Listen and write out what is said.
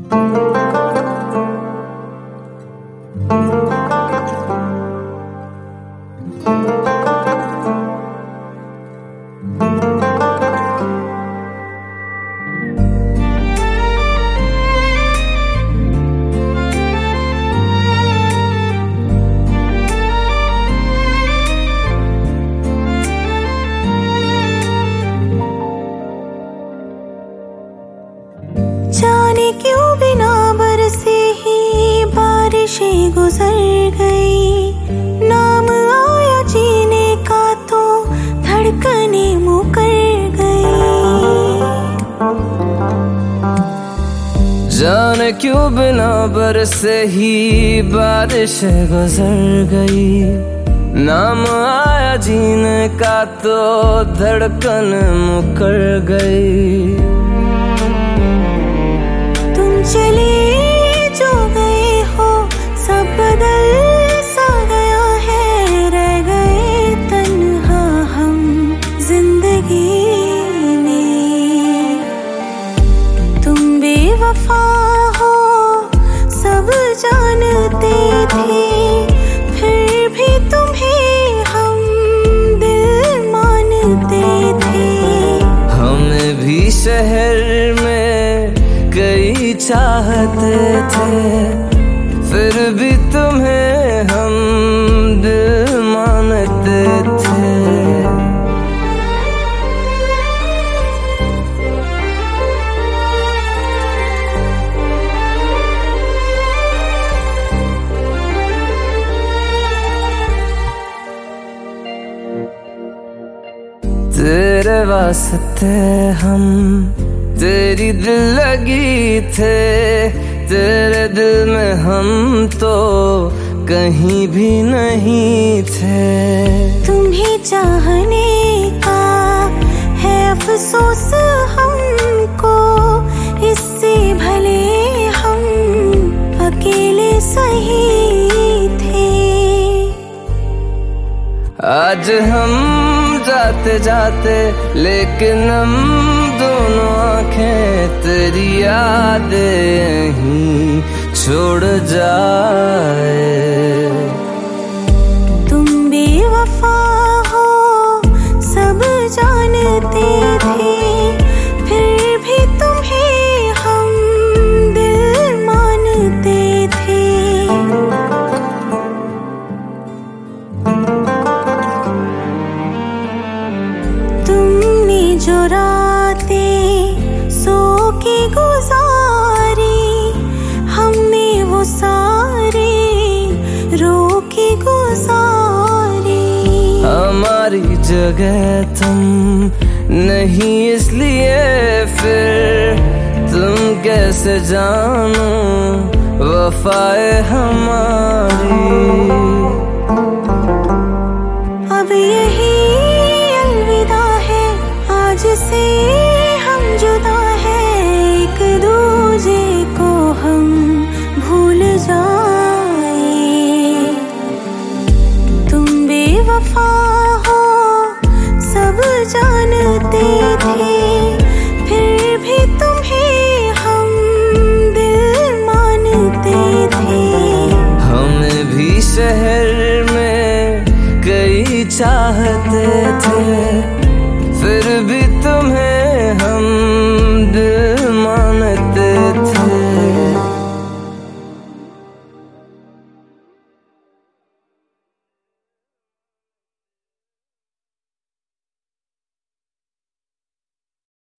जाने क्यों बिना बरसे ही बारिशें गुजर गई। नाम आया जीने का तो धड़कने मुकर गई। जाने क्यों बिना बरसे ही बारिशें गुजर गई। नाम आया जीने का तो धड़कन मुकर गई। चले जो गए हो सब बदल सा गया है। रह गए तन्हा हम जिंदगी में। तुम बेवफा हो सब जानते थे, फिर भी तुम्हें हम दिल मानते थे। हमें भी शहर में कई चाहते थे, फिर भी तुम्हें हम दिल मानते थे। तेरे वास्ते हम तेरी दिल लगी थे। तेरे दिल में हम तो कहीं भी नहीं थे। तुम्हें चाहने का है अफसोस हमको, इससे भले हम अकेले सही थे। आज हम जाते जाते लेकिन हम दोनों आंखें तेरी यादें यहीं छोड़ जाए। तुम बेवफा हो सब जानते थे, फिर भी तुम्हें हम दिल मानते थे। तुमने जो रातें सो के गुजारी, हमने वो सारी रो के गुजारी। हमारी जगह तुम नहीं इसलिए फिर तुम कैसे जानो वफाए हमारी। अब यही अलविदा है, आज से हम जुदा है। एक दूजे को हम भूल जाए। तुम बेवफा हो सब जानते थे, फिर भी तुम्हें हम दिल मानते थे। हमें भी शहर में कई चाहते